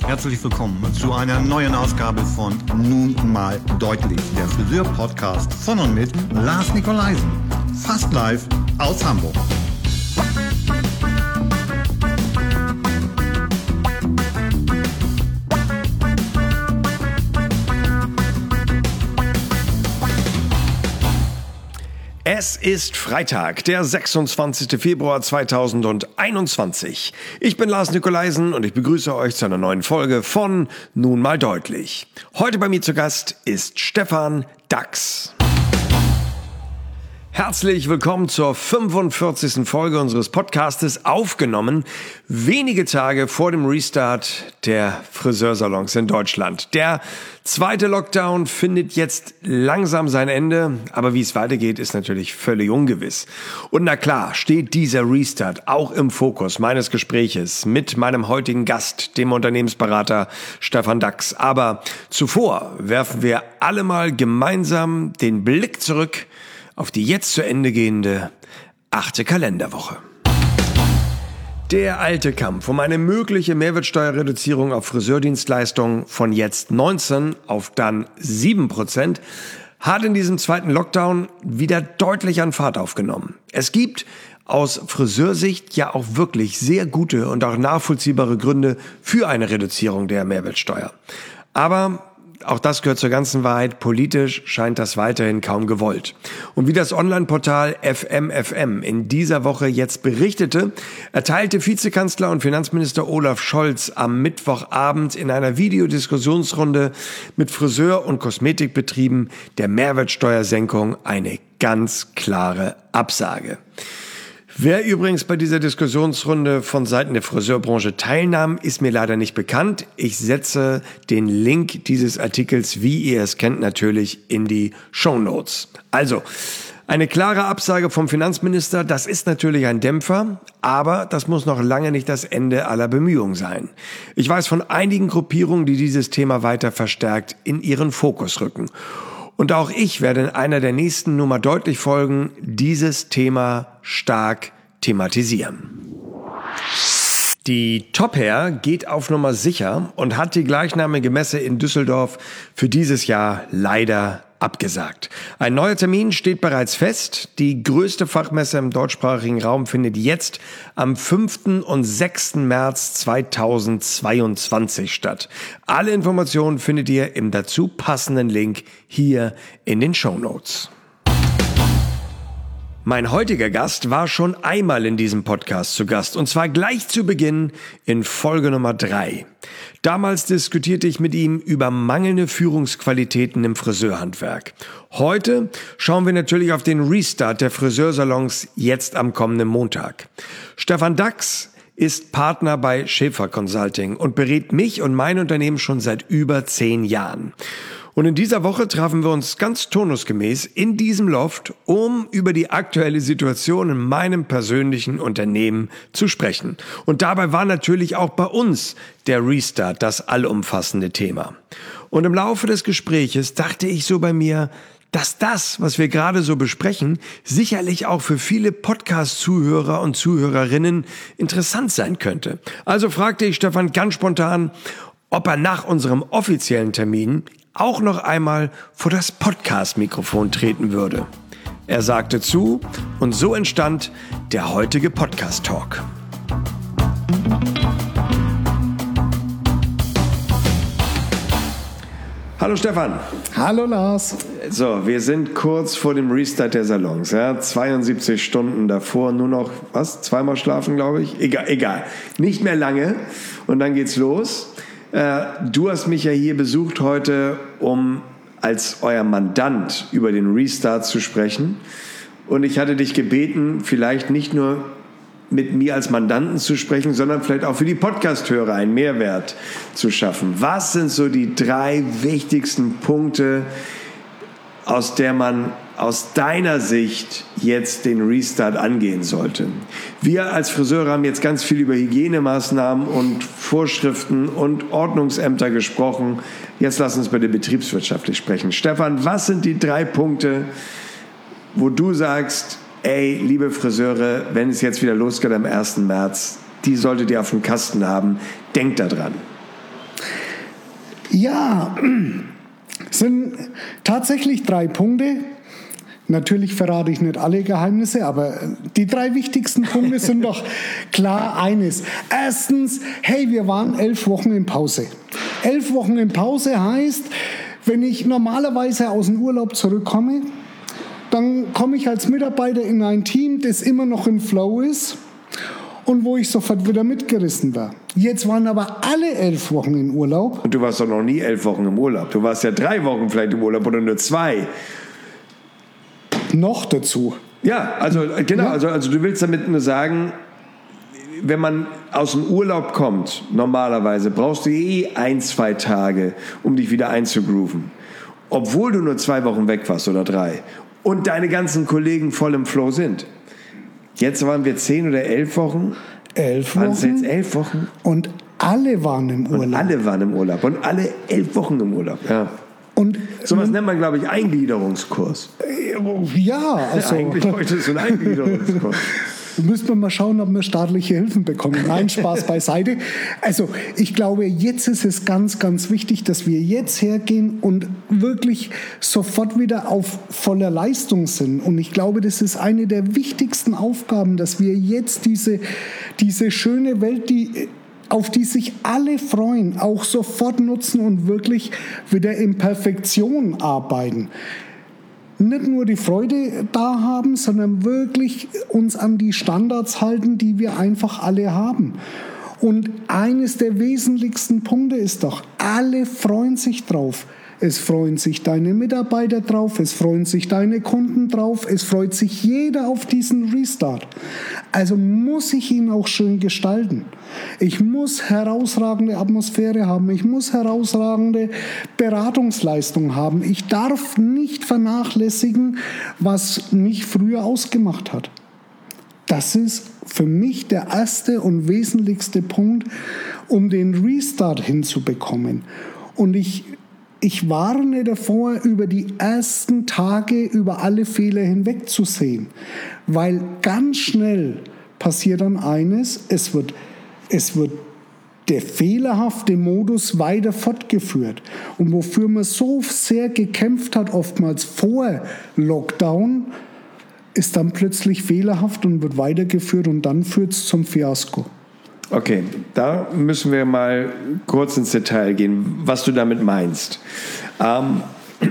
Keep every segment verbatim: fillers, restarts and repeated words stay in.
Herzlich willkommen zu einer neuen Ausgabe von Nun mal deutlich, der Friseur-Podcast von und mit Lars Nikolaisen, fast live aus Hamburg. Es ist Freitag, der sechsundzwanzigster Februar zweitausendeinundzwanzig. Ich bin Lars Nikolaisen und ich begrüße euch zu einer neuen Folge von Nun mal deutlich. Heute bei mir zu Gast ist Stefan Dachs. Herzlich willkommen zur fünfundvierzigsten Folge unseres Podcastes, aufgenommen wenige Tage vor dem Restart der Friseursalons in Deutschland. Der zweite Lockdown findet jetzt langsam sein Ende, aber wie es weitergeht, ist natürlich völlig ungewiss. Und na klar, steht dieser Restart auch im Fokus meines Gespräches mit meinem heutigen Gast, dem Unternehmensberater Stefan Dachs. Aber zuvor werfen wir alle mal gemeinsam den Blick zurück auf die jetzt zu Ende gehende achte Kalenderwoche. Der alte Kampf um eine mögliche Mehrwertsteuerreduzierung auf Friseurdienstleistungen von jetzt neunzehn auf dann sieben Prozent hat in diesem zweiten Lockdown wieder deutlich an Fahrt aufgenommen. Es gibt aus Friseursicht ja auch wirklich sehr gute und auch nachvollziehbare Gründe für eine Reduzierung der Mehrwertsteuer. Aber auch das gehört zur ganzen Wahrheit. Politisch scheint das weiterhin kaum gewollt. Und wie das Online-Portal F M F M in dieser Woche jetzt berichtete, erteilte Vizekanzler und Finanzminister Olaf Scholz am Mittwochabend in einer Videodiskussionsrunde mit Friseur- und Kosmetikbetrieben der Mehrwertsteuersenkung eine ganz klare Absage. Wer übrigens bei dieser Diskussionsrunde von Seiten der Friseurbranche teilnahm, ist mir leider nicht bekannt. Ich setze den Link dieses Artikels, wie ihr es kennt, natürlich in die Shownotes. Also, eine klare Absage vom Finanzminister, das ist natürlich ein Dämpfer, aber das muss noch lange nicht das Ende aller Bemühungen sein. Ich weiß von einigen Gruppierungen, die dieses Thema weiter verstärkt in ihren Fokus rücken. Und auch ich werde in einer der nächsten Nummer deutlich Folgen dieses Thema stark thematisieren. Die Top Hair geht auf Nummer sicher und hat die gleichnamige Messe in Düsseldorf für dieses Jahr leider abgesagt. Ein neuer Termin steht bereits fest. Die größte Fachmesse im deutschsprachigen Raum findet jetzt am fünften und sechsten März zweitausendzweiundzwanzig statt. Alle Informationen findet ihr im dazu passenden Link hier in den Shownotes. Mein heutiger Gast war schon einmal in diesem Podcast zu Gast, und zwar gleich zu Beginn in Folge Nummer drei. Damals diskutierte ich mit ihm über mangelnde Führungsqualitäten im Friseurhandwerk. Heute schauen wir natürlich auf den Restart der Friseursalons jetzt am kommenden Montag. Stefan Dachs ist Partner bei Schäfer Consulting und berät mich und mein Unternehmen schon seit über zehn Jahren. Und in dieser Woche trafen wir uns ganz turnusgemäß in diesem Loft, um über die aktuelle Situation in meinem persönlichen Unternehmen zu sprechen. Und dabei war natürlich auch bei uns der Restart das allumfassende Thema. Und im Laufe des Gespräches dachte ich so bei mir, dass das, was wir gerade so besprechen, sicherlich auch für viele Podcast-Zuhörer und Zuhörerinnen interessant sein könnte. Also fragte ich Stefan ganz spontan, ob er nach unserem offiziellen Termin auch noch einmal vor das Podcast-Mikrofon treten würde. Er sagte zu und so entstand der heutige Podcast-Talk. Hallo Stefan. Hallo Lars. So, wir sind kurz vor dem Restart der Salons. Ja? zweiundsiebzig Stunden davor, nur noch, was, zweimal schlafen, glaube ich? Egal, egal. Nicht mehr lange und dann geht's los. Du hast mich ja hier besucht heute, um als euer Mandant über den Restart zu sprechen. Und ich hatte dich gebeten, vielleicht nicht nur mit mir als Mandanten zu sprechen, sondern vielleicht auch für die Podcast-Hörer einen Mehrwert zu schaffen. Was sind so die drei wichtigsten Punkte, aus der man aus deiner Sicht jetzt den Restart angehen sollte? Wir als Friseure haben jetzt ganz viel über Hygienemaßnahmen und Vorschriften und Ordnungsämter gesprochen. Jetzt lass uns bitte betriebswirtschaftlich sprechen. Stefan, was sind die drei Punkte, wo du sagst, ey, liebe Friseure, wenn es jetzt wieder losgeht am ersten März, die solltet ihr auf dem Kasten haben. Denkt da dran. Ja, sind tatsächlich drei Punkte. Natürlich verrate ich nicht alle Geheimnisse, aber die drei wichtigsten Punkte sind doch klar eines. Erstens, hey, wir waren elf Wochen in Pause. Elf Wochen in Pause heißt, wenn ich normalerweise aus dem Urlaub zurückkomme, dann komme ich als Mitarbeiter in ein Team, das immer noch im Flow ist und wo ich sofort wieder mitgerissen war. Jetzt waren aber alle elf Wochen in Urlaub. Und du warst doch noch nie elf Wochen im Urlaub. Du warst ja drei Wochen vielleicht im Urlaub oder nur zwei. Noch dazu. Ja, also genau, Ja. Also, also du willst damit nur sagen, wenn man aus dem Urlaub kommt, normalerweise brauchst du eh ein, zwei Tage, um dich wieder einzugrooven. Obwohl du nur zwei Wochen weg warst oder drei und deine ganzen Kollegen voll im Flow sind. Jetzt waren wir zehn oder elf Wochen. Elf Waren es jetzt Wochen elf Wochen? und alle waren im Urlaub. Und alle waren im Urlaub. Und alle elf Wochen im Urlaub. Ja. Und So was nennt man, glaube ich, Eingliederungskurs. ja, also Eigentlich bräuchte es so einen Eingliederungskurs. müssen wir mal schauen, ob wir staatliche Hilfen bekommen. Nein, Spaß beiseite. Also ich glaube, jetzt ist es ganz, ganz wichtig, dass wir jetzt hergehen und wirklich sofort wieder auf voller Leistung sind. Und ich glaube, das ist eine der wichtigsten Aufgaben, dass wir jetzt diese, diese schöne Welt, die auf die sich alle freuen, auch sofort nutzen und wirklich wieder in Perfektion arbeiten. Nicht nur die Freude da haben, sondern wirklich uns an die Standards halten, die wir einfach alle haben. Und eines der wesentlichsten Punkte ist doch, alle freuen sich drauf. Es freuen sich deine Mitarbeiter drauf, es freuen sich deine Kunden drauf, es freut sich jeder auf diesen Restart. Also muss ich ihn auch schön gestalten. Ich muss herausragende Atmosphäre haben, ich muss herausragende Beratungsleistung haben. Ich darf nicht vernachlässigen, was mich früher ausgemacht hat. Das ist für mich der erste und wesentlichste Punkt, um den Restart hinzubekommen. Und ich Ich warne davor, über die ersten Tage über alle Fehler hinwegzusehen, weil ganz schnell passiert dann eines, es wird, es wird der fehlerhafte Modus weiter fortgeführt. Und wofür man so sehr gekämpft hat, oftmals vor Lockdown, ist dann plötzlich fehlerhaft und wird weitergeführt und dann führt es zum Fiasko. Okay, da müssen wir mal kurz ins Detail gehen, was du damit meinst. Ähm,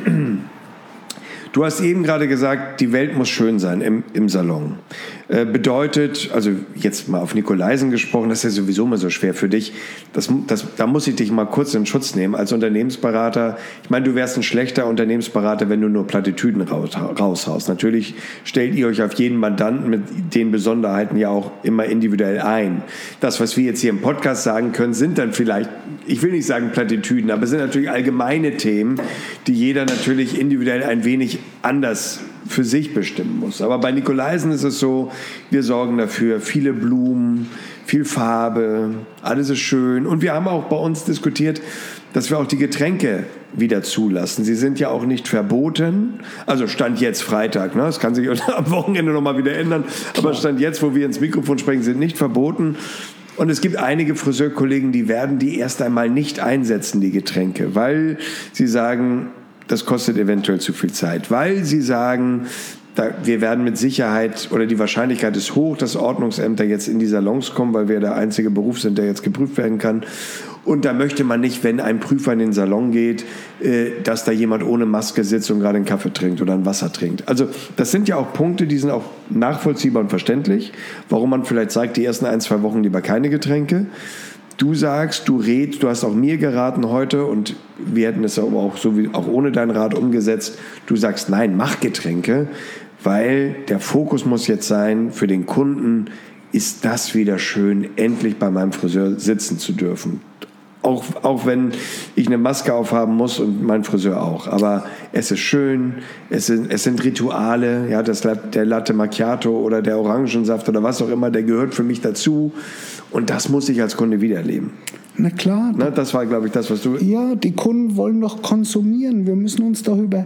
du hast eben gerade gesagt, die Welt muss schön sein im, im Salon. Äh, bedeutet, also jetzt mal auf Nikolaisen gesprochen, das ist ja sowieso immer so schwer für dich. Das, das, da muss ich dich mal kurz in Schutz nehmen. Als Unternehmensberater, ich meine, du wärst ein schlechter Unternehmensberater, wenn du nur Plattitüden raus, raushaust. Natürlich stellt ihr euch auf jeden Mandanten mit den Besonderheiten ja auch immer individuell ein. Das, was wir jetzt hier im Podcast sagen können, sind dann vielleicht, ich will nicht sagen Plattitüden, aber es sind natürlich allgemeine Themen, die jeder natürlich individuell ein wenig anders für sich bestimmen muss. Aber bei Nikolaisen ist es so, wir sorgen dafür, viele Blumen, viel Farbe, alles ist schön. Und wir haben auch bei uns diskutiert, dass wir auch die Getränke wieder zulassen. Sie sind ja auch nicht verboten. Also Stand jetzt Freitag, ne? Das kann sich am Wochenende nochmal wieder ändern. Aber Stand jetzt, wo wir ins Mikrofon sprechen, sind nicht verboten. Und es gibt einige Friseurkollegen, die werden die erst einmal nicht einsetzen, die Getränke, weil sie sagen, das kostet eventuell zu viel Zeit, weil sie sagen, da, wir werden mit Sicherheit, oder die Wahrscheinlichkeit ist hoch, dass Ordnungsämter jetzt in die Salons kommen, weil wir der einzige Beruf sind, der jetzt geprüft werden kann. Und da möchte man nicht, wenn ein Prüfer in den Salon geht, äh, dass da jemand ohne Maske sitzt und gerade einen Kaffee trinkt oder ein Wasser trinkt. Also das sind ja auch Punkte, die sind auch nachvollziehbar und verständlich, warum man vielleicht sagt, die ersten ein, zwei Wochen lieber keine Getränke. Du sagst, du redest, du hast auch mir geraten heute und wir hätten es aber auch so wie auch ohne deinen Rat umgesetzt. Du sagst, nein, mach Getränke, weil der Fokus muss jetzt sein, für den Kunden ist das wieder schön, endlich bei meinem Friseur sitzen zu dürfen. Auch, auch wenn ich eine Maske aufhaben muss und mein Friseur auch. Aber es ist schön, es sind, es sind Rituale, ja, das, der Latte Macchiato oder der Orangensaft oder was auch immer, der gehört für mich dazu. Und das muss ich als Kunde wieder erleben. Na klar. Ne, das war, glaube ich, das, was du... Ja, die Kunden wollen doch konsumieren. Wir müssen uns darüber,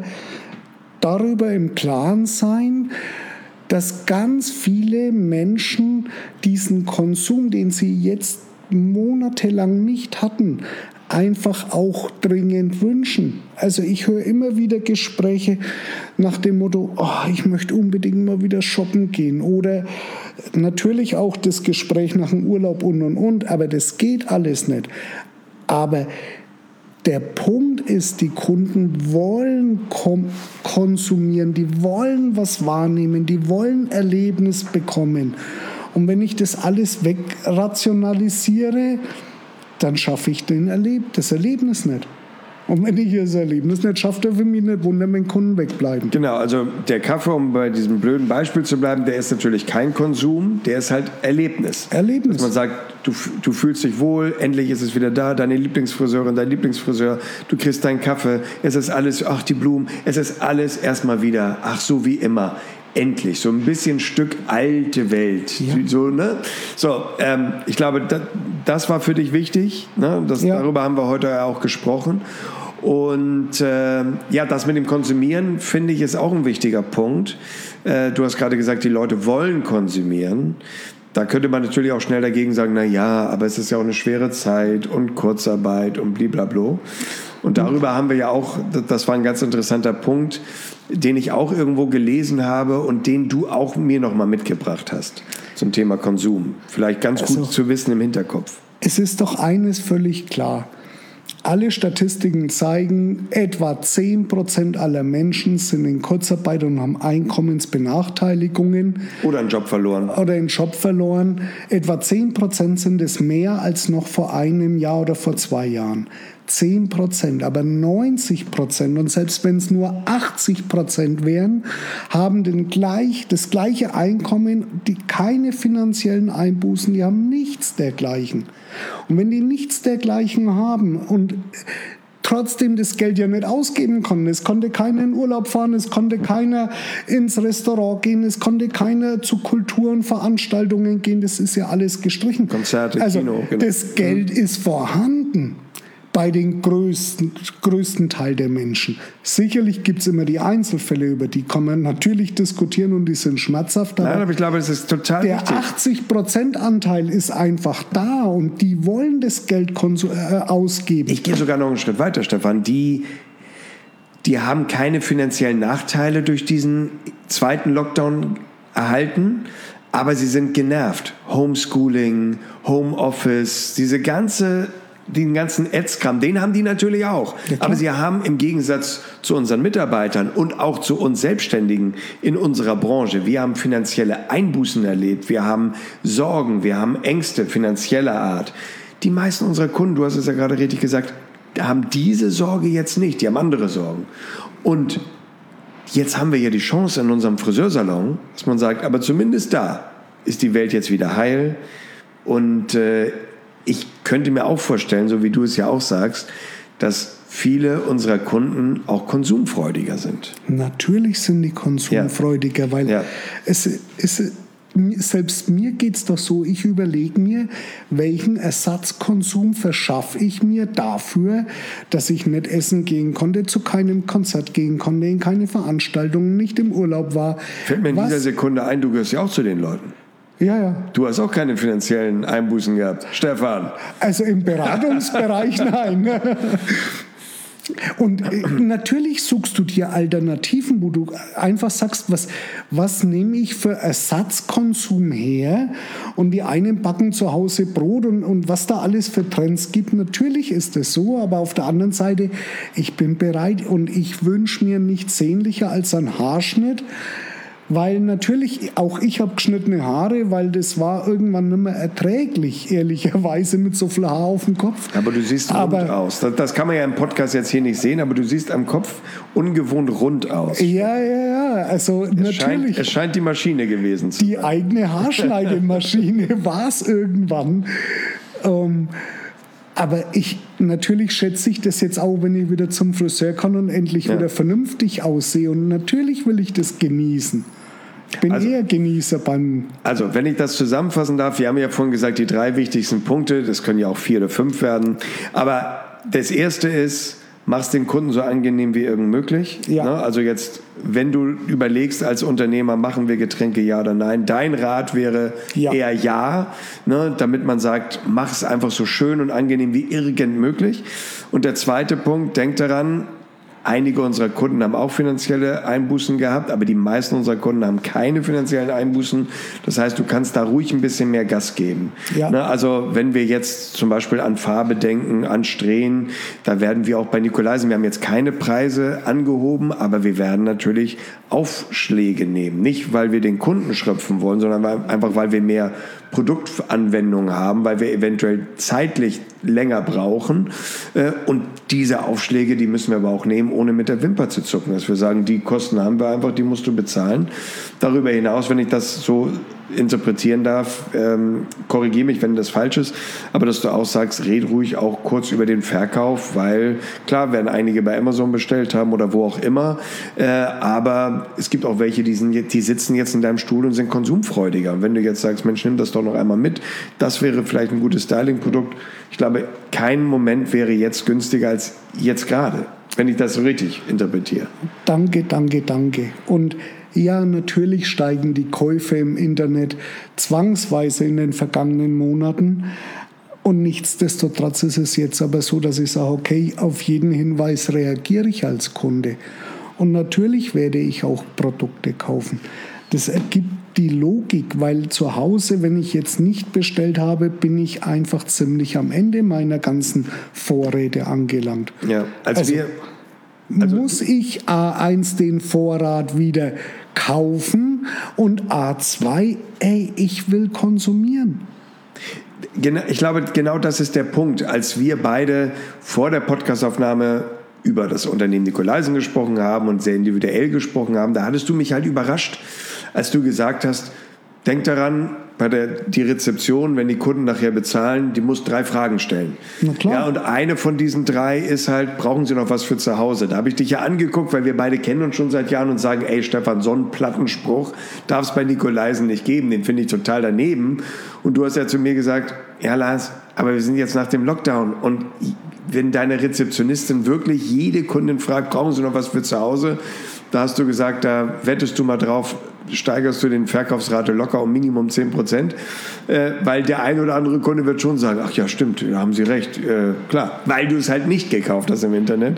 darüber im Klaren sein, dass ganz viele Menschen diesen Konsum, den sie jetzt monatelang nicht hatten, einfach auch dringend wünschen. Also ich höre immer wieder Gespräche nach dem Motto, oh, ich möchte unbedingt mal wieder shoppen gehen. Oder natürlich auch das Gespräch nach dem Urlaub und und und, aber das geht alles nicht. Aber der Punkt ist, die Kunden wollen kom- konsumieren, die wollen was wahrnehmen, die wollen Erlebnis bekommen. Und wenn ich das alles wegrationalisiere, dann schaffe ich den Erleb- das Erlebnis nicht. Und wenn ich das Erlebnis nicht schaffe, darf ich mich nicht wundern, wenn Kunden wegbleiben. Genau, also der Kaffee, um bei diesem blöden Beispiel zu bleiben, der ist natürlich kein Konsum, der ist halt Erlebnis. Erlebnis. Dass man sagt, du, du fühlst dich wohl, endlich ist es wieder da, deine Lieblingsfriseurin, dein Lieblingsfriseur, du kriegst deinen Kaffee, es ist alles, ach die Blumen, es ist alles erstmal wieder, ach so wie immer. Endlich, so ein bisschen Stück alte Welt. Ja. So, ne? so ähm, ich glaube, das, das war für dich wichtig. Ne? Das, ja. Darüber haben wir heute auch gesprochen. Und äh, ja, das mit dem Konsumieren, finde ich, ist auch ein wichtiger Punkt. Äh, du hast gerade gesagt, die Leute wollen konsumieren. Da könnte man natürlich auch schnell dagegen sagen, na ja, aber es ist ja auch eine schwere Zeit und Kurzarbeit und blablabla. Und darüber haben wir ja auch, das war ein ganz interessanter Punkt, den ich auch irgendwo gelesen habe und den du auch mir nochmal mitgebracht hast zum Thema Konsum. Vielleicht ganz also, gut zu wissen im Hinterkopf. Es ist doch eines völlig klar. Alle Statistiken zeigen, etwa zehn Prozent aller Menschen sind in Kurzarbeit und haben Einkommensbenachteiligungen. Oder einen Job verloren. Oder einen Job verloren. Etwa zehn Prozent sind es mehr als noch vor einem Jahr oder vor zwei Jahren. zehn Prozent, aber neunzig Prozent und selbst wenn es nur achtzig Prozent wären, haben den gleich, das gleiche Einkommen, die keine finanziellen Einbußen, die haben nichts dergleichen. Und wenn die nichts dergleichen haben und trotzdem das Geld ja nicht ausgeben konnten, es konnte keiner in Urlaub fahren, es konnte keiner ins Restaurant gehen, es konnte keiner zu Kulturen, Veranstaltungen gehen, das ist ja alles gestrichen. Konzerte, also, Kino. Genau. Das Geld ist vorhanden. Bei den größten, größten Teil der Menschen. Sicherlich gibt es immer die Einzelfälle, über die kann man natürlich diskutieren und die sind schmerzhaft. Nein, aber ich glaube, das ist total der wichtig. Der achtzig Prozent Anteil ist einfach da und die wollen das Geld konsum- äh, ausgeben. Ich gehe sogar noch einen Schritt weiter, Stefan. Die, die haben keine finanziellen Nachteile durch diesen zweiten Lockdown erhalten, aber sie sind genervt. Homeschooling, Homeoffice, diese ganze... Den ganzen Ads-Kram, den haben die natürlich auch. Ja, aber sie haben im Gegensatz zu unseren Mitarbeitern und auch zu uns Selbstständigen in unserer Branche, wir haben finanzielle Einbußen erlebt, wir haben Sorgen, wir haben Ängste finanzieller Art. Die meisten unserer Kunden, du hast es ja gerade richtig gesagt, haben diese Sorge jetzt nicht, die haben andere Sorgen. Und jetzt haben wir ja die Chance in unserem Friseursalon, dass man sagt, aber zumindest da ist die Welt jetzt wieder heil und äh, ich könnte mir auch vorstellen, so wie du es ja auch sagst, dass viele unserer Kunden auch konsumfreudiger sind. Natürlich sind die konsumfreudiger, ja. weil ja. es, es, selbst mir geht es doch so, ich überlege mir, welchen Ersatzkonsum verschaffe ich mir dafür, dass ich nicht essen gehen konnte, zu keinem Konzert gehen konnte, in keine Veranstaltungen, nicht im Urlaub war. Fällt mir in Was? dieser Sekunde ein, du gehörst ja auch zu den Leuten. Ja, ja. Du hast auch keine finanziellen Einbußen gehabt, Stefan. Also im Beratungsbereich nein. Und natürlich suchst du dir Alternativen, wo du einfach sagst, was, was nehme ich für Ersatzkonsum her? Und die einen backen zu Hause Brot und, und was da alles für Trends gibt. Natürlich ist es so, aber auf der anderen Seite, ich bin bereit und ich wünsche mir nichts sehnlicher als ein Haarschnitt. Weil natürlich, auch ich habe geschnittene Haare, weil das war irgendwann nicht mehr erträglich, ehrlicherweise, mit so viel Haar auf dem Kopf. Aber du siehst aber, rund aus. Das, das kann man ja im Podcast jetzt hier nicht sehen, aber du siehst am Kopf ungewohnt rund aus. Ja, ja, ja. Also es natürlich. Scheint, es scheint die Maschine gewesen zu sein. Die eigene Haarschneidemaschine war es irgendwann. Ähm, Aber ich, natürlich schätze ich das jetzt auch, wenn ich wieder zum Friseur kann und endlich ja. wieder vernünftig aussehe. Und natürlich will ich das genießen. Ich bin also, eher Genießer beim... Also, wenn ich das zusammenfassen darf, wir haben ja vorhin gesagt, die drei wichtigsten Punkte, das können ja auch vier oder fünf werden. Aber das erste ist, mach's den Kunden so angenehm wie irgend möglich. Ja. Ne? Also jetzt, wenn du überlegst als Unternehmer, machen wir Getränke ja oder nein, dein Rat wäre Ja. eher ja, ne? Damit man sagt, mach es einfach so schön und angenehm wie irgend möglich. Und der zweite Punkt, denk daran, einige unserer Kunden haben auch finanzielle Einbußen gehabt, aber die meisten unserer Kunden haben keine finanziellen Einbußen. Das heißt, du kannst da ruhig ein bisschen mehr Gas geben. Ja. Ne, also wenn wir jetzt zum Beispiel an Farbe denken, an Strähnen, da werden wir auch bei Nikolaisen, wir haben jetzt keine Preise angehoben, aber wir werden natürlich Aufschläge nehmen. Nicht, weil wir den Kunden schröpfen wollen, sondern weil, einfach, weil wir mehr Produktanwendungen haben, weil wir eventuell zeitlich länger brauchen. Und diese Aufschläge, die müssen wir aber auch nehmen, ohne mit der Wimper zu zucken. Dass wir sagen, die Kosten haben wir einfach, die musst du bezahlen. Darüber hinaus, wenn ich das so interpretieren darf, ähm, korrigiere mich, wenn das falsch ist, aber dass du auch sagst, red ruhig auch kurz über den Verkauf, weil klar, werden einige bei Amazon bestellt haben oder wo auch immer, äh, aber es gibt auch welche, die, sind, die sitzen jetzt in deinem Stuhl und sind konsumfreudiger. Und wenn du jetzt sagst, Mensch, nimm das doch noch einmal mit, das wäre vielleicht ein gutes Styling-Produkt. Ich glaube, kein Moment wäre jetzt günstiger als jetzt gerade, wenn ich das so richtig interpretiere. Danke, danke, danke. Und ja, natürlich steigen die Käufe im Internet zwangsweise in den vergangenen Monaten. Und nichtsdestotrotz ist es jetzt aber so, dass ich sage, okay, auf jeden Hinweis reagiere ich als Kunde. Und natürlich werde ich auch Produkte kaufen. Das ergibt die Logik, weil zu Hause, wenn ich jetzt nicht bestellt habe, bin ich einfach ziemlich am Ende meiner ganzen Vorräte angelangt. Ja, als also, wir... Also, muss ich A eins den Vorrat wieder kaufen und A zwei, ey, ich will konsumieren. Genau, ich glaube, genau das ist der Punkt. Als wir beide vor der Podcastaufnahme über das Unternehmen Nikolaisen gesprochen haben und sehr individuell gesprochen haben, da hattest du mich halt überrascht, als du gesagt hast, denk daran, bei der die Rezeption, wenn die Kunden nachher bezahlen, die muss drei Fragen stellen. Na klar. Ja, und eine von diesen drei ist halt, brauchen Sie noch was für zu Hause? Da habe ich dich ja angeguckt, weil wir beide kennen uns schon seit Jahren und sagen, ey Stefan, so einen Plattenspruch darf es bei Nikolaisen nicht geben, den finde ich total daneben. Und du hast ja zu mir gesagt, ja Lars, aber wir sind jetzt nach dem Lockdown und wenn deine Rezeptionistin wirklich jede Kundin fragt, brauchen Sie noch was für zu Hause? Da hast du gesagt, da wettest du mal drauf, steigerst du den Verkaufsrate locker um Minimum zehn Prozent, äh, weil der ein oder andere Kunde wird schon sagen, ach ja, stimmt, da haben Sie recht, äh, klar, weil du es halt nicht gekauft hast im Internet.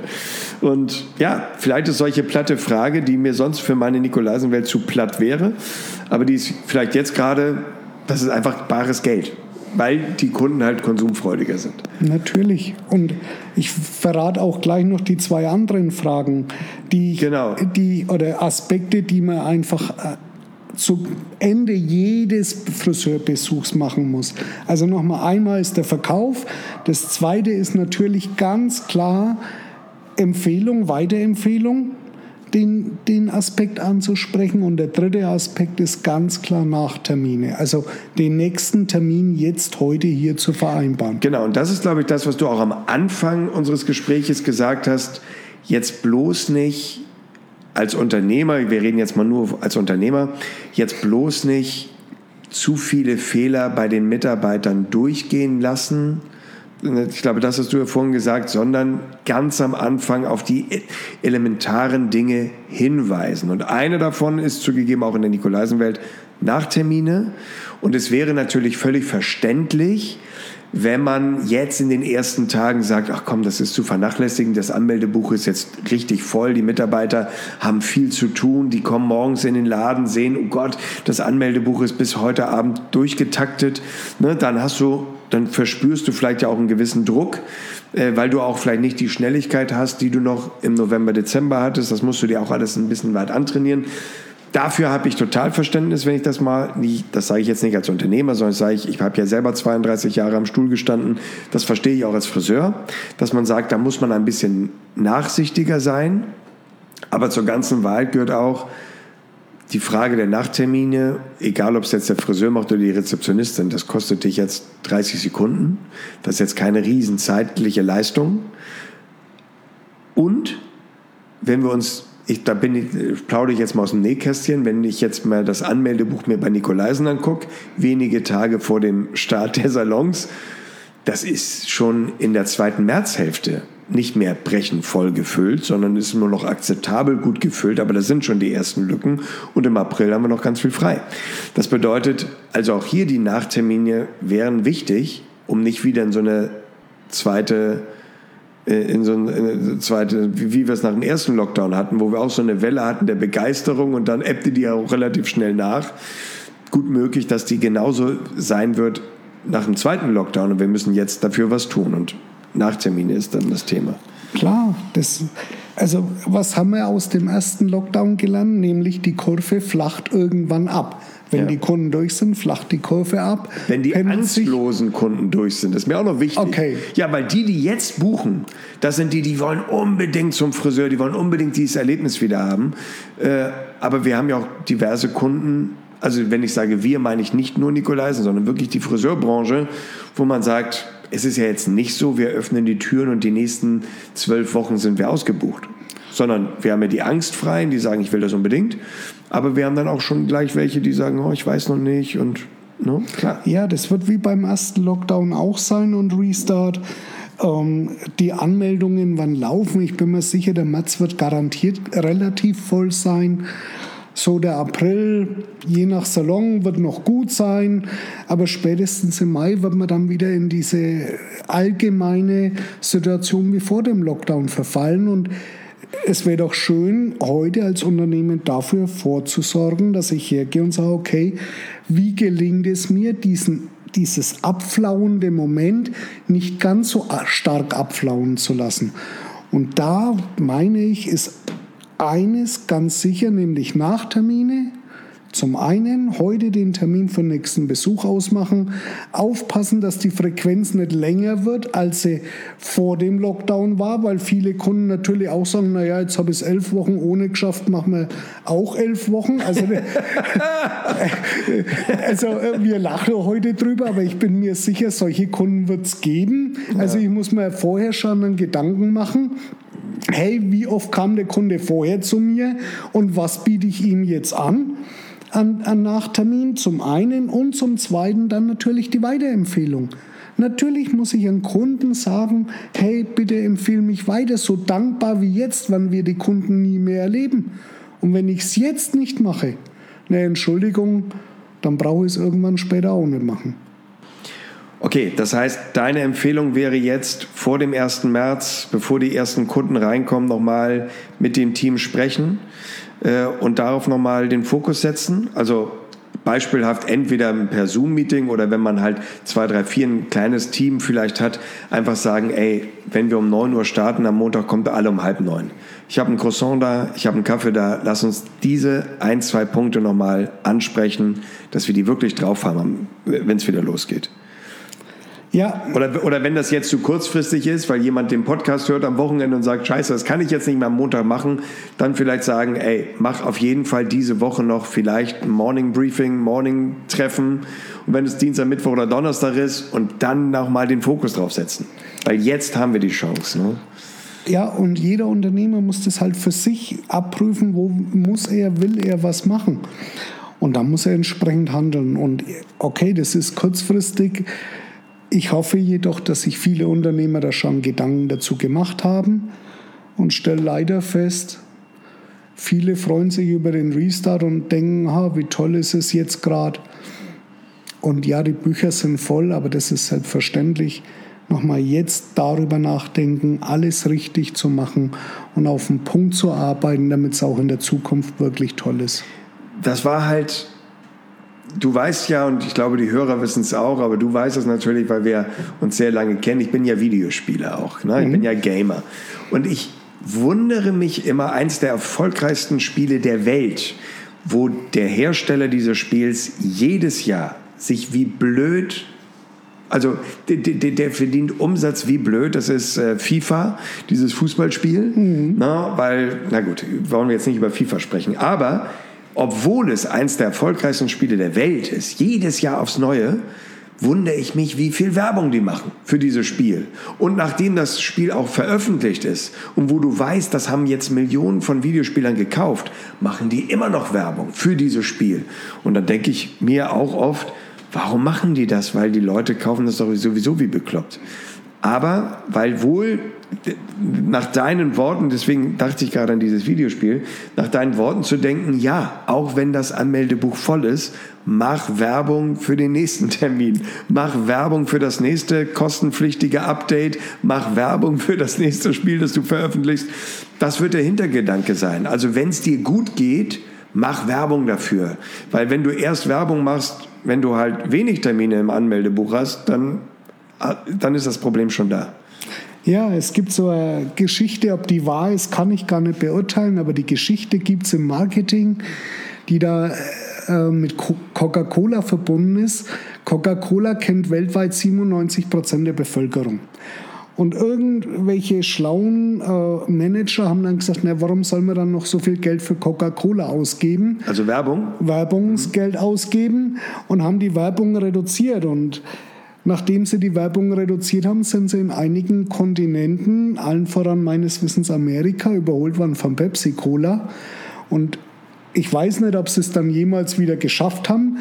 Und ja, vielleicht ist solche platte Frage, die mir sonst für meine Nikolaisenwelt zu platt wäre, aber die ist vielleicht jetzt gerade, das ist einfach bares Geld, weil die Kunden halt konsumfreudiger sind. Natürlich. Und ich verrate auch gleich noch die zwei anderen Fragen, die, Genau. die oder Aspekte, die man einfach äh, zu Ende jedes Friseurbesuchs machen muss. Also nochmal, einmal ist der Verkauf. Das zweite ist natürlich ganz klar Empfehlung, Weiterempfehlung. Den, den Aspekt anzusprechen. Und der dritte Aspekt ist ganz klar Nachtermine. Also den nächsten Termin jetzt heute hier zu vereinbaren. Genau, und das ist, glaube ich, das, was du auch am Anfang unseres Gespräches gesagt hast. Jetzt bloß nicht als Unternehmer, wir reden jetzt mal nur als Unternehmer, jetzt bloß nicht zu viele Fehler bei den Mitarbeitern durchgehen lassen. Ich glaube, das hast du ja vorhin gesagt, sondern ganz am Anfang auf die elementaren Dinge hinweisen. Und eine davon ist zugegeben auch in der Nikolaisenwelt Nachtermine. Und es wäre natürlich völlig verständlich, wenn man jetzt in den ersten Tagen sagt, ach komm, das ist zu vernachlässigen, das Anmeldebuch ist jetzt richtig voll, die Mitarbeiter haben viel zu tun, die kommen morgens in den Laden, sehen, oh Gott, das Anmeldebuch ist bis heute Abend durchgetaktet. Ne, dann hast du, dann verspürst du vielleicht ja auch einen gewissen Druck, äh, weil du auch vielleicht nicht die Schnelligkeit hast, die du noch im November, Dezember hattest. Das musst du dir auch alles ein bisschen weit antrainieren. Dafür habe ich total Verständnis, wenn ich das mal, nicht, das sage ich jetzt nicht als Unternehmer, sondern sage ich, ich habe ja selber zweiunddreißig Jahre am Stuhl gestanden, das verstehe ich auch als Friseur, dass man sagt, da muss man ein bisschen nachsichtiger sein, aber zur ganzen Wahrheit gehört auch die Frage der Nachttermine, egal ob es jetzt der Friseur macht oder die Rezeptionistin, das kostet dich jetzt dreißig Sekunden, das ist jetzt keine riesen zeitliche Leistung und wenn wir uns Ich, da bin ich, plaudere ich jetzt mal aus dem Nähkästchen, wenn ich jetzt mal das Anmeldebuch mir bei Nikolaisen angucke, wenige Tage vor dem Start der Salons, das ist schon in der zweiten Märzhälfte. nicht mehr brechend voll gefüllt, sondern ist nur noch akzeptabel gut gefüllt, aber das sind schon die ersten Lücken und im April haben wir noch ganz viel frei. Das bedeutet, also auch hier die Nachtermine wären wichtig, um nicht wieder in so eine zweite, in so eine zweite, wie wir es nach dem ersten Lockdown hatten, wo wir auch so eine Welle hatten der Begeisterung und dann ebbte die auch relativ schnell nach. Gut möglich, dass die genauso sein wird nach dem zweiten Lockdown und wir müssen jetzt dafür was tun und Nachtermine ist dann das Thema. Klar, das, also was haben wir aus dem ersten Lockdown gelernt? Nämlich die Kurve flacht irgendwann ab. Wenn ja. die Kunden durch sind, flacht die Kurve ab. Wenn die angstlosen Kunden durch sind, das ist mir auch noch wichtig. Okay. Ja, weil die, die jetzt buchen, das sind die, die wollen unbedingt zum Friseur, die wollen unbedingt dieses Erlebnis wieder haben. Äh, aber wir haben ja auch diverse Kunden, also wenn ich sage wir, meine ich nicht nur Nikolaisen, sondern wirklich die Friseurbranche, wo man sagt, es ist ja jetzt nicht so, wir öffnen die Türen und die nächsten zwölf Wochen sind wir ausgebucht. Sondern wir haben ja die Angstfreien, die sagen, ich will das unbedingt. Aber wir haben dann auch schon gleich welche, die sagen, oh, ich weiß noch nicht. Und no, klar. Ja, das wird wie beim ersten Lockdown auch sein und Restart. Ähm, die Anmeldungen wann laufen. Ich bin mir sicher, der März wird garantiert relativ voll sein. So der April, je nach Salon, wird noch gut sein, aber spätestens im Mai wird man dann wieder in diese allgemeine Situation wie vor dem Lockdown verfallen. Und es wäre doch schön, heute als Unternehmen dafür vorzusorgen, dass ich hergehe und sage, okay, wie gelingt es mir, diesen, dieses abflauende Moment nicht ganz so stark abflauen zu lassen. Und da, meine ich, ist eines ganz sicher, nämlich Nachtermine. Zum einen heute den Termin für den nächsten Besuch ausmachen, aufpassen, dass die Frequenz nicht länger wird, als sie vor dem Lockdown war, weil viele Kunden natürlich auch sagen, naja, jetzt habe ich es elf Wochen ohne geschafft, machen wir auch elf Wochen. Also, also wir lachen heute drüber, aber ich bin mir sicher, solche Kunden wird es geben. Also ich muss mir vorher schon einen Gedanken machen, hey, wie oft kam der Kunde vorher zu mir und was biete ich ihm jetzt an? An, an Nachtermin zum einen und zum zweiten dann natürlich die Weiterempfehlung. Natürlich muss ich an Kunden sagen, hey, bitte empfehle mich weiter, so dankbar wie jetzt, wann wir die Kunden nie mehr erleben. Und wenn ich es jetzt nicht mache, eine Entschuldigung, dann brauche ich es irgendwann später auch nicht machen. Okay, das heißt, deine Empfehlung wäre jetzt vor dem ersten März, bevor die ersten Kunden reinkommen, nochmal mit dem Team sprechen äh, und darauf nochmal den Fokus setzen. Also beispielhaft entweder per Zoom-Meeting oder wenn man halt zwei, drei, vier ein kleines Team vielleicht hat, einfach sagen, ey, wenn wir um neun Uhr starten, am Montag kommt alle um halb neun. Ich habe ein Croissant da, ich habe einen Kaffee da, lass uns diese ein, zwei Punkte nochmal ansprechen, dass wir die wirklich drauf haben, wenn es wieder losgeht. Ja. Oder, oder wenn das jetzt zu kurzfristig ist, weil jemand den Podcast hört am Wochenende und sagt, scheiße, das kann ich jetzt nicht mehr am Montag machen, dann vielleicht sagen, ey, mach auf jeden Fall diese Woche noch vielleicht ein Morning Briefing, Morning Treffen und wenn es Dienstag, Mittwoch oder Donnerstag ist und dann nochmal den Fokus drauf setzen. Weil jetzt haben wir die Chance. Ne? Ja, und jeder Unternehmer muss das halt für sich abprüfen, wo muss er, will er was machen. Und da muss er entsprechend handeln. Und okay, das ist kurzfristig. Ich hoffe jedoch, dass sich viele Unternehmer da schon Gedanken dazu gemacht haben und stelle leider fest, viele freuen sich über den Restart und denken, ha, wie toll ist es jetzt gerade. Und ja, die Bücher sind voll, aber das ist selbstverständlich. Nochmal jetzt darüber nachdenken, alles richtig zu machen und auf den Punkt zu arbeiten, damit es auch in der Zukunft wirklich toll ist. Das war halt... Du weißt ja, und ich glaube, die Hörer wissen es auch, aber du weißt es natürlich, weil wir uns sehr lange kennen. Ich bin ja Videospieler auch, ne? Ich mhm. bin ja Gamer. Und ich wundere mich immer, eins der erfolgreichsten Spiele der Welt, wo der Hersteller dieses Spiels jedes Jahr sich wie blöd, also der, der, der verdient Umsatz wie blöd, das ist äh, FIFA, dieses Fußballspiel. Mhm. Na, weil, na gut, wollen wir jetzt nicht über FIFA sprechen, aber... Obwohl es eins der erfolgreichsten Spiele der Welt ist, jedes Jahr aufs Neue, wundere ich mich, wie viel Werbung die machen für dieses Spiel. Und nachdem das Spiel auch veröffentlicht ist und wo du weißt, das haben jetzt Millionen von Videospielern gekauft, machen die immer noch Werbung für dieses Spiel. Und dann denke ich mir auch oft, warum machen die das? Weil die Leute kaufen das doch sowieso wie bekloppt. Aber weil wohl nach deinen Worten, deswegen dachte ich gerade an dieses Videospiel, nach deinen Worten zu denken, ja, auch wenn das Anmeldebuch voll ist, mach Werbung für den nächsten Termin, mach Werbung für das nächste kostenpflichtige Update, mach Werbung für das nächste Spiel, das du veröffentlichst. Das wird der Hintergedanke sein. Also wenn es dir gut geht, mach Werbung dafür. Weil wenn du erst Werbung machst, wenn du halt wenig Termine im Anmeldebuch hast, dann, dann ist das Problem schon da. Ja, es gibt so eine Geschichte, ob die wahr ist, kann ich gar nicht beurteilen, aber die Geschichte gibt es im Marketing, die da äh, mit Coca-Cola verbunden ist. Coca-Cola kennt weltweit siebenundneunzig Prozent der Bevölkerung. Und irgendwelche schlauen äh, Manager haben dann gesagt, na, warum soll man dann noch so viel Geld für Coca-Cola ausgeben? Also Werbung? Werbungsgeld ausgeben und haben die Werbung reduziert. Und nachdem sie die Werbung reduziert haben, sind sie in einigen Kontinenten, allen voran meines Wissens Amerika, überholt worden von Pepsi-Cola. Und ich weiß nicht, ob sie es dann jemals wieder geschafft haben,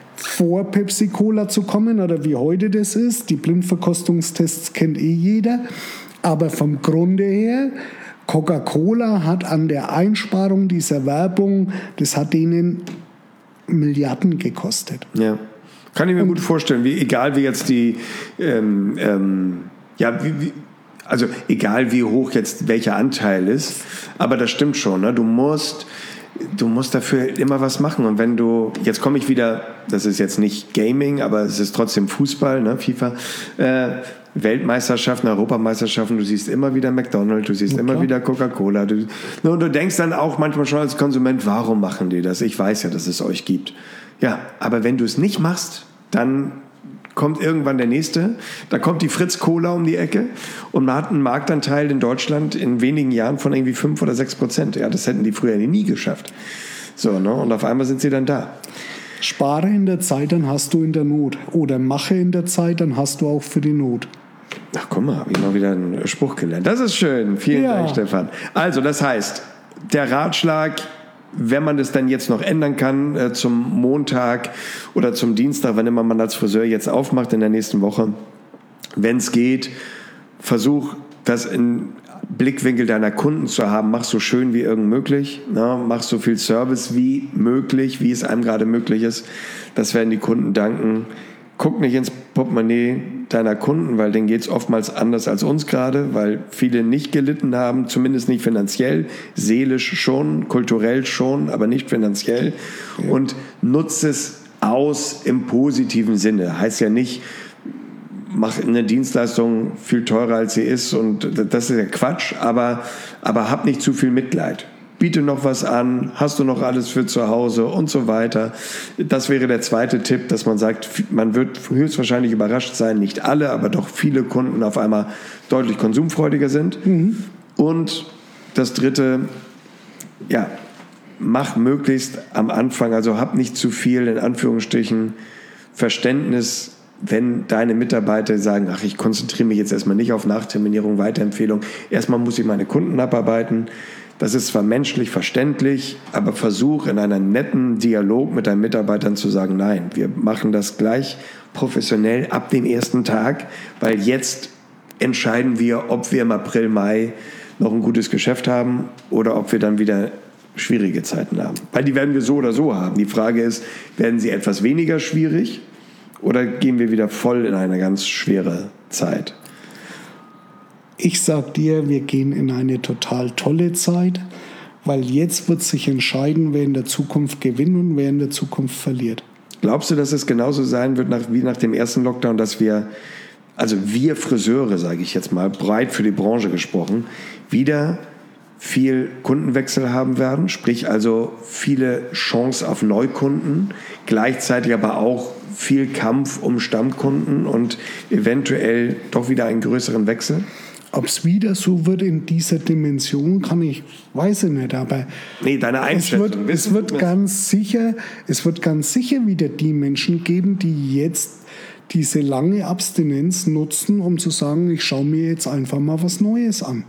vor Pepsi-Cola zu kommen oder wie heute das ist. Die Blindverkostungstests kennt eh jeder. Aber vom Grunde her, Coca-Cola hat an der Einsparung dieser Werbung, das hat denen Milliarden gekostet. Ja. Kann ich mir und, gut vorstellen, wie, egal wie jetzt die, ähm, ähm, ja, wie, wie, also egal wie hoch jetzt welcher Anteil ist, aber das stimmt schon, ne? Du musst, du musst dafür immer was machen. Und wenn du, jetzt komme ich wieder, das ist jetzt nicht Gaming, aber es ist trotzdem Fußball, ne, FIFA, äh, Weltmeisterschaften, Europameisterschaften, du siehst immer wieder McDonald's, du siehst ja, immer wieder Coca-Cola. Du, und du denkst dann auch manchmal schon als Konsument, warum machen die das? Ich weiß ja, dass es euch gibt. Ja, aber wenn du es nicht machst, dann kommt irgendwann der nächste. Da kommt die Fritz-Cola um die Ecke und man hat einen Marktanteil in Deutschland in wenigen Jahren von irgendwie fünf oder sechs Prozent. Ja, das hätten die früher nie geschafft. So, ne? Und auf einmal sind sie dann da. Spare in der Zeit, dann hast du in der Not. Oder mache in der Zeit, dann hast du auch für die Not. Ach, guck mal, habe ich mal wieder einen Spruch gelernt. Das ist schön. Vielen ja. Dank, Stefan. Also, das heißt, der Ratschlag, wenn man das dann jetzt noch ändern kann, äh, zum Montag oder zum Dienstag, wann immer man als Friseur jetzt aufmacht in der nächsten Woche, wenn es geht, versuch das in Blickwinkel deiner Kunden zu haben, mach so schön wie irgend möglich, ne? Mach so viel Service wie möglich, wie es einem gerade möglich ist. Das werden die Kunden danken. Guck nicht ins Portemonnaie deiner Kunden, weil denen geht es oftmals anders als uns gerade, weil viele nicht gelitten haben, zumindest nicht finanziell, seelisch schon, kulturell schon, aber nicht finanziell. Ja. Und nutze es aus im positiven Sinne. Heißt ja nicht, mach eine Dienstleistung viel teurer als sie ist und das ist ja Quatsch, aber, aber hab nicht zu viel Mitleid. Biete noch was an, hast du noch alles für zu Hause und so weiter. Das wäre der zweite Tipp, dass man sagt, man wird höchstwahrscheinlich überrascht sein, nicht alle, aber doch viele Kunden auf einmal deutlich konsumfreudiger sind. Mhm. Und das dritte, ja, mach möglichst am Anfang, also hab nicht zu viel, in Anführungsstrichen, Verständnis, wenn deine Mitarbeiter sagen, ach, ich konzentriere mich jetzt erstmal nicht auf Nachterminierung, Weiterempfehlung, erstmal muss ich meine Kunden abarbeiten. Das ist zwar menschlich verständlich, aber versuch in einem netten Dialog mit deinen Mitarbeitern zu sagen, nein, wir machen das gleich professionell ab dem ersten Tag, weil jetzt entscheiden wir, ob wir im April, Mai noch ein gutes Geschäft haben oder ob wir dann wieder schwierige Zeiten haben. Weil die werden wir so oder so haben. Die Frage ist, werden sie etwas weniger schwierig oder gehen wir wieder voll in eine ganz schwere Zeit? Ich sag dir, wir gehen in eine total tolle Zeit, weil jetzt wird sich entscheiden, wer in der Zukunft gewinnt und wer in der Zukunft verliert. Glaubst du, dass es genauso sein wird nach, wie nach dem ersten Lockdown, dass wir, also wir Friseure, sage ich jetzt mal, breit für die Branche gesprochen, wieder viel Kundenwechsel haben werden, sprich also viele Chancen auf Neukunden, gleichzeitig aber auch viel Kampf um Stammkunden und eventuell doch wieder einen größeren Wechsel? Ob es wieder so wird in dieser Dimension, kann ich, weiß ich nicht, aber nee, deine Einschätzung. Es wird, es wird ganz sicher, es wird ganz sicher wieder die Menschen geben, die jetzt diese lange Abstinenz nutzen, um zu sagen, ich schaue mir jetzt einfach mal was Neues an.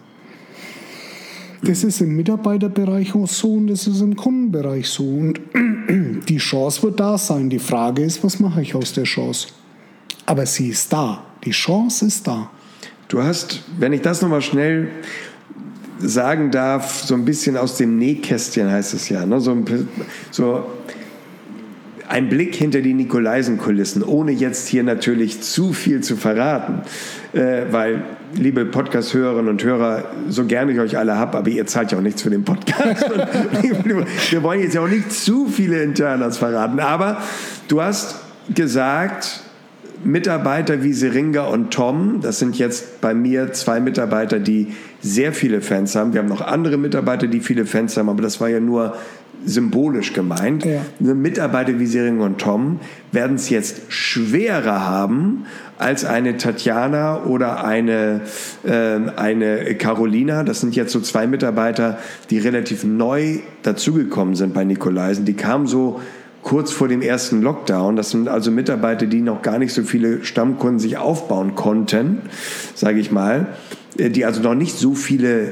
Das ist im Mitarbeiterbereich auch so und das ist im Kundenbereich so. Und die Chance wird da sein. Die Frage ist, was mache ich aus der Chance? Aber sie ist da. Die Chance ist da. Du hast, wenn ich das nochmal schnell sagen darf, so ein bisschen aus dem Nähkästchen heißt es ja, ne? so, ein, so ein Blick hinter die Nikolaisen-Kulissen, ohne jetzt hier natürlich zu viel zu verraten, äh, weil, liebe Podcast-Hörerinnen und Hörer, so gerne ich euch alle habe, aber ihr zahlt ja auch nichts für den Podcast. Wir wollen jetzt ja auch nicht zu viele Internas verraten, aber du hast gesagt, Mitarbeiter wie Seringa und Tom, das sind jetzt bei mir zwei Mitarbeiter, die sehr viele Fans haben. Wir haben noch andere Mitarbeiter, die viele Fans haben, aber das war ja nur symbolisch gemeint. Ja. Mitarbeiter wie Seringa und Tom werden es jetzt schwerer haben als eine Tatjana oder eine, äh, eine Carolina. Das sind jetzt so zwei Mitarbeiter, die relativ neu dazugekommen sind bei Nikolaisen. Die kamen so kurz vor dem ersten Lockdown. Das sind also Mitarbeiter, die noch gar nicht so viele Stammkunden sich aufbauen konnten, sage ich mal, die also noch nicht so viele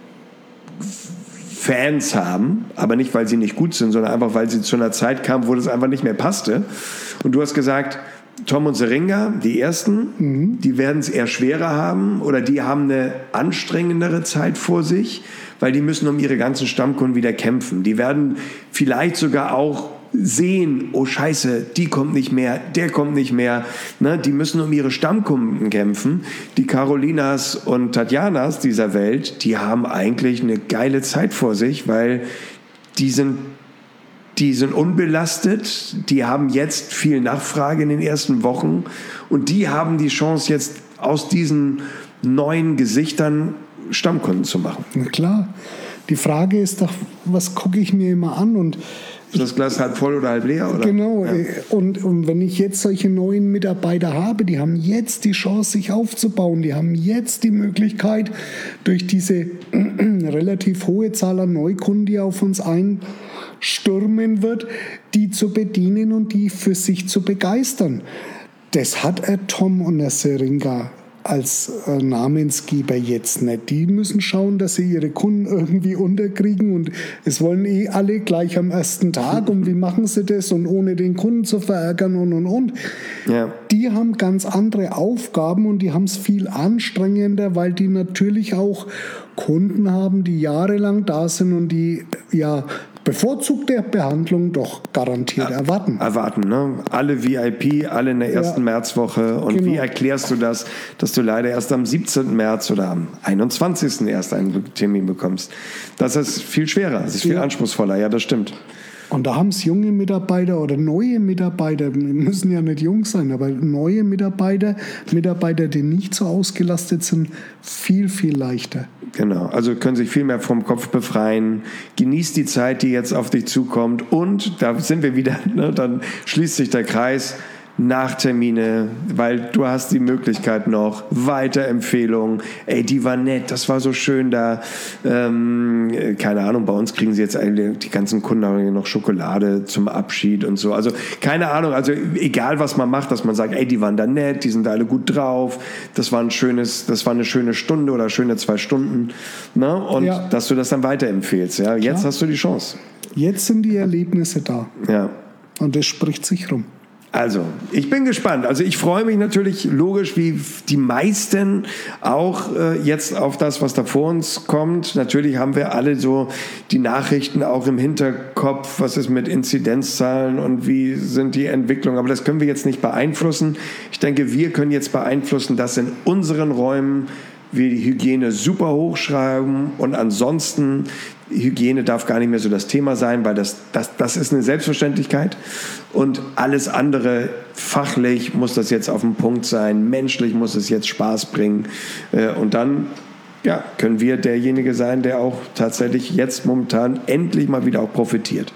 Fans haben, aber nicht, weil sie nicht gut sind, sondern einfach, weil sie zu einer Zeit kamen, wo das einfach nicht mehr passte. Und du hast gesagt, Tom und Seringa, die ersten, mhm. die werden es eher schwerer haben oder die haben eine anstrengendere Zeit vor sich, weil die müssen um ihre ganzen Stammkunden wieder kämpfen. Die werden vielleicht sogar auch sehen, oh Scheiße, die kommt nicht mehr, der kommt nicht mehr. Ne? Die müssen um ihre Stammkunden kämpfen. Die Carolinas und Tatjanas dieser Welt, die haben eigentlich eine geile Zeit vor sich, weil die sind, die sind unbelastet, die haben jetzt viel Nachfrage in den ersten Wochen und die haben die Chance jetzt aus diesen neuen Gesichtern Stammkunden zu machen. Na klar. Die Frage ist doch, was gucke ich mir immer an und das Glas halb voll oder halb leer, oder? Genau. Ja. Und, und wenn ich jetzt solche neuen Mitarbeiter habe, die haben jetzt die Chance, sich aufzubauen. Die haben jetzt die Möglichkeit, durch diese relativ hohe Zahl an Neukunden, die auf uns einstürmen wird, die zu bedienen und die für sich zu begeistern. Das hat er Tom und der Seringa als äh, Namensgeber jetzt nicht. Die müssen schauen, dass sie ihre Kunden irgendwie unterkriegen und es wollen eh alle gleich am ersten Tag und wie machen sie das und ohne den Kunden zu verärgern und und und. Ja. Die haben ganz andere Aufgaben und die haben es viel anstrengender, weil die natürlich auch Kunden haben, die jahrelang da sind und die ja bevorzugte Behandlung doch garantiert ja, erwarten. Erwarten, ne? Alle V I P, alle in der ersten ja, Märzwoche. Und genau. Wie erklärst du das, dass du leider erst am siebzehnten März oder am einundzwanzigsten erst einen Termin bekommst? Das ist viel schwerer, das ist viel ja. anspruchsvoller, ja, das stimmt. Und da haben es junge Mitarbeiter oder neue Mitarbeiter, müssen ja nicht jung sein, aber neue Mitarbeiter, Mitarbeiter, die nicht so ausgelastet sind, viel, viel leichter. Genau, also können sich viel mehr vom Kopf befreien. Genießt die Zeit, die jetzt auf dich zukommt. Und da sind wir wieder, ne, dann schließt sich der Kreis. Nachtermine, weil du hast die Möglichkeit noch, Weiterempfehlungen, ey, die war nett, das war so schön da, ähm, keine Ahnung, bei uns kriegen sie jetzt die ganzen Kunden haben noch Schokolade zum Abschied und so, also keine Ahnung, also egal was man macht, dass man sagt, ey, die waren da nett, die sind da alle gut drauf, das war ein schönes, das war eine schöne Stunde oder schöne zwei Stunden, ne? Und ja. dass du das dann weiterempfehlst, ja, jetzt Klar. hast du die Chance. Jetzt sind die Erlebnisse da. Ja. Und das spricht sich rum. Also, ich bin gespannt. Also ich freue mich natürlich logisch wie die meisten auch äh, jetzt auf das, was da vor uns kommt. Natürlich haben wir alle so die Nachrichten auch im Hinterkopf, was ist mit Inzidenzzahlen und wie sind die Entwicklungen. Aber das können wir jetzt nicht beeinflussen. Ich denke, wir können jetzt beeinflussen, dass in unseren Räumen wir die Hygiene super hochschreiben und ansonsten Hygiene darf gar nicht mehr so das Thema sein, weil das, das, das ist eine Selbstverständlichkeit und alles andere fachlich muss das jetzt auf den Punkt sein, menschlich muss es jetzt Spaß bringen und dann ja, können wir derjenige sein, der auch tatsächlich jetzt momentan endlich mal wieder auch profitiert.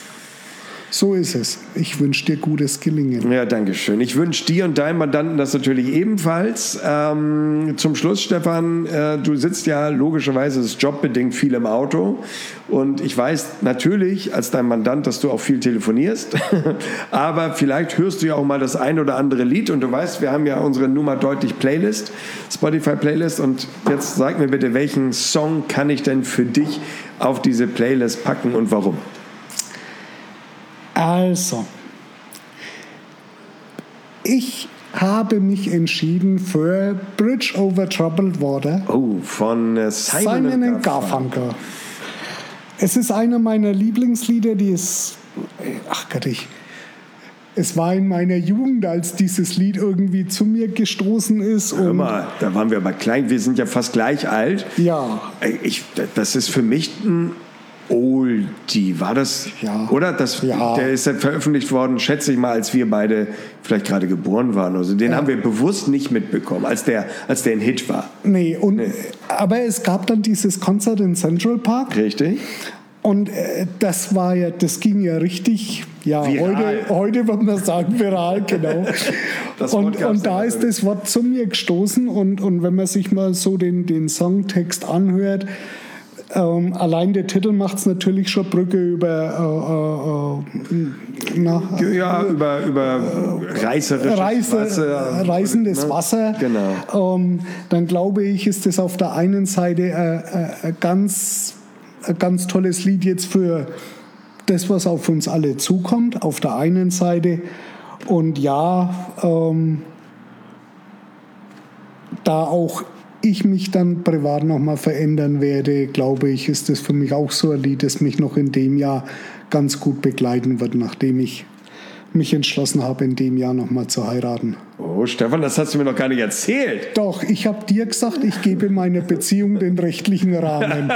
So ist es. Ich wünsche dir gutes Gelingen. Ja, danke schön. Ich wünsche dir und deinem Mandanten das natürlich ebenfalls. Ähm, zum Schluss, Stefan, äh, du sitzt ja logischerweise, das ist jobbedingt viel im Auto. Und ich weiß natürlich als dein Mandant, dass du auch viel telefonierst. Aber vielleicht hörst du ja auch mal das ein oder andere Lied. Und du weißt, wir haben ja unsere Nummer deutlich Playlist, Spotify-Playlist. Und jetzt sag mir bitte, welchen Song kann ich denn für dich auf diese Playlist packen und warum? Also, ich habe mich entschieden für Bridge over Troubled Water. Oh, von äh, Simon, Simon and and Garfunkel. Es ist einer meiner Lieblingslieder, die ist, ach Gott, ich, es war in meiner Jugend, als dieses Lied irgendwie zu mir gestoßen ist. Hör Und mal, da waren wir aber klein, wir sind ja fast gleich alt. ja, Ich, das ist für mich ein Oldie, war das? Ja. Oder? Das, Ja. Der ist ja veröffentlicht worden, schätze ich mal, als wir beide vielleicht gerade geboren waren. Also den Ja. haben wir bewusst nicht mitbekommen, als der, als der ein Hit war. nee, und, aber es gab dann dieses Konzert in Central Park. Richtig? Und äh, das war ja, das ging ja richtig, ja, Viral. heute, heute würde man sagen, viral, genau. Das Wort und gab's und da aber ist nicht. das Wort zu mir gestoßen und, und wenn man sich mal so den, den Songtext anhört, ähm, allein der Titel macht es natürlich schon Brücke über äh, äh, na, Ja, über, über reißerisches Reise, Wasser. reißendes ne? Wasser. Genau. Ähm, dann glaube ich, ist das auf der einen Seite äh, äh, ein ganz, ein ganz tolles Lied jetzt für das, was auf uns alle zukommt, auf der einen Seite. Und ja, ähm, da auch ich mich dann privat nochmal verändern werde, glaube ich, ist das für mich auch so ein Lied, das mich noch in dem Jahr ganz gut begleiten wird, nachdem ich mich entschlossen habe, in dem Jahr nochmal zu heiraten. Oh, Stefan, das hast du mir noch gar nicht erzählt. Doch, ich habe dir gesagt, ich gebe meiner Beziehung den rechtlichen Rahmen.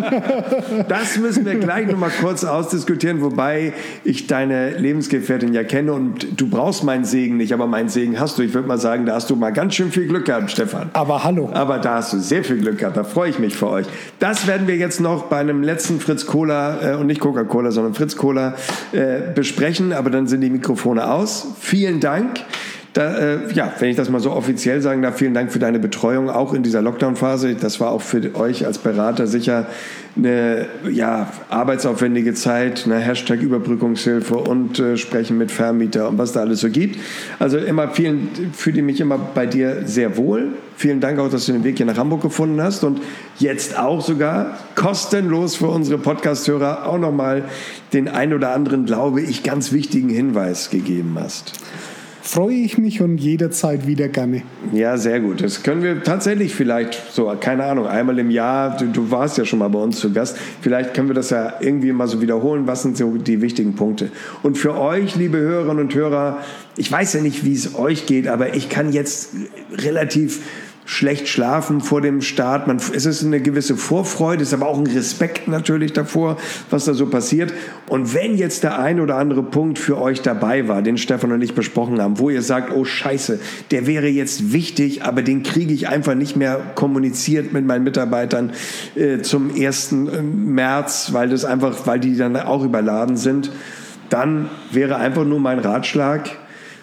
Das müssen wir gleich noch mal kurz ausdiskutieren, wobei ich deine Lebensgefährtin ja kenne und du brauchst meinen Segen nicht, aber meinen Segen hast du. Ich würde mal sagen, da hast du mal ganz schön viel Glück gehabt, Stefan. Aber hallo. Aber da hast du sehr viel Glück gehabt, da freue ich mich für euch. Das werden wir jetzt noch bei einem letzten Fritz Cola, äh, und nicht Coca-Cola, sondern Fritz Cola äh, besprechen, aber dann sind die Mikrofone aus. Vielen Dank. Da, äh, ja, wenn ich das mal so offiziell sagen darf, vielen Dank für deine Betreuung, auch in dieser Lockdown-Phase. Das war auch für euch als Berater sicher eine ja, arbeitsaufwendige Zeit, eine Hashtag Überbrückungshilfe und äh, Sprechen mit Vermieter und was da alles so gibt. Also immer vielen, fühle mich immer bei dir sehr wohl. Vielen Dank auch, dass du den Weg hier nach Hamburg gefunden hast und jetzt auch sogar kostenlos für unsere Podcast-Hörer auch nochmal den ein oder anderen, glaube ich, ganz wichtigen Hinweis gegeben hast. Freue ich mich und jederzeit wieder gerne. Ja, sehr gut. Das können wir tatsächlich vielleicht so, keine Ahnung, einmal im Jahr, du, du warst ja schon mal bei uns zu Gast, vielleicht können wir das ja irgendwie mal so wiederholen, was sind so die wichtigen Punkte. Und für euch, liebe Hörerinnen und Hörer, ich weiß ja nicht, wie es euch geht, aber ich kann jetzt relativ schlecht schlafen vor dem Start. Man, es ist eine gewisse Vorfreude, es ist aber auch ein Respekt natürlich davor, was da so passiert. Und wenn jetzt der ein oder andere Punkt für euch dabei war, den Stefan und ich besprochen haben, wo ihr sagt, oh Scheiße, der wäre jetzt wichtig, aber den kriege ich einfach nicht mehr kommuniziert mit meinen Mitarbeitern äh, zum ersten März, weil das einfach, weil die dann auch überladen sind, dann wäre einfach nur mein Ratschlag,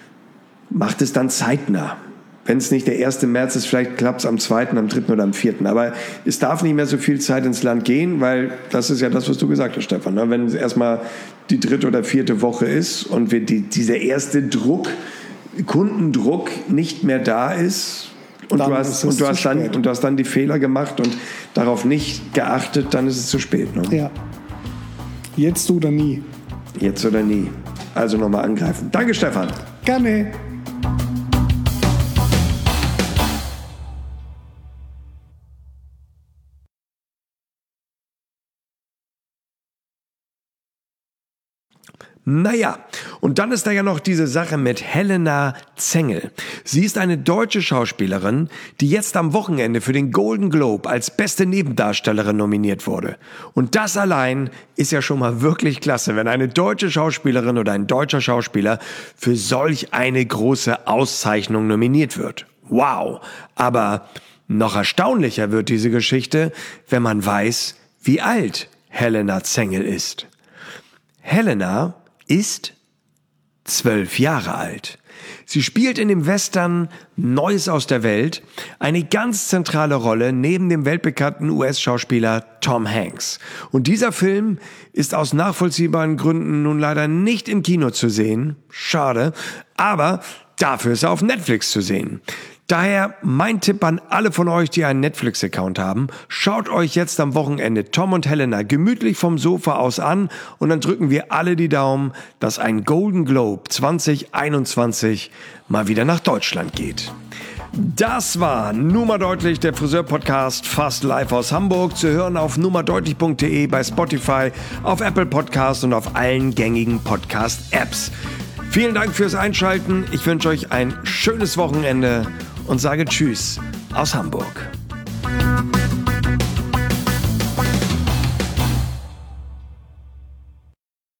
macht es dann zeitnah. Wenn es nicht der erste März ist, vielleicht klappt es am zweiten, am dritten oder am vierten. Aber es darf nicht mehr so viel Zeit ins Land gehen, weil das ist ja das, was du gesagt hast, Stefan. Ne? Wenn es erstmal die dritte oder vierte Woche ist und wir die, dieser erste Druck, Kundendruck nicht mehr da ist und Dann du ist hast, es und du zu hast dann spät. und du hast dann die Fehler gemacht und darauf nicht geachtet, dann ist es zu spät. Ne? Ja. Jetzt oder nie. Jetzt oder nie. Also nochmal angreifen. Danke, Stefan. Gerne. Naja, und dann ist da ja noch diese Sache mit Helena Zengel. Sie ist eine deutsche Schauspielerin, die jetzt am Wochenende für den Golden Globe als beste Nebendarstellerin nominiert wurde. Und das allein ist ja schon mal wirklich klasse, wenn eine deutsche Schauspielerin oder ein deutscher Schauspieler für solch eine große Auszeichnung nominiert wird. Wow! Aber noch erstaunlicher wird diese Geschichte, wenn man weiß, wie alt Helena Zengel ist. Helena ist zwölf Jahre alt. Sie spielt in dem Western Neues aus der Welt eine ganz zentrale Rolle neben dem weltbekannten U S-Schauspieler Tom Hanks. Und dieser Film ist aus nachvollziehbaren Gründen nun leider nicht im Kino zu sehen. Schade. Aber dafür ist er auf Netflix zu sehen. Daher mein Tipp an alle von euch, die einen Netflix-Account haben: Schaut euch jetzt am Wochenende Tom und Helena gemütlich vom Sofa aus an und dann drücken wir alle die Daumen, dass ein Golden Globe zwanzig einundzwanzig mal wieder nach Deutschland geht. Das war Nun mal deutlich, der Friseur-Podcast fast live aus Hamburg. Zu hören auf nummerdeutlich punkt de, bei Spotify, auf Apple Podcasts und auf allen gängigen Podcast-Apps. Vielen Dank fürs Einschalten. Ich wünsche euch ein schönes Wochenende und sage Tschüss aus Hamburg.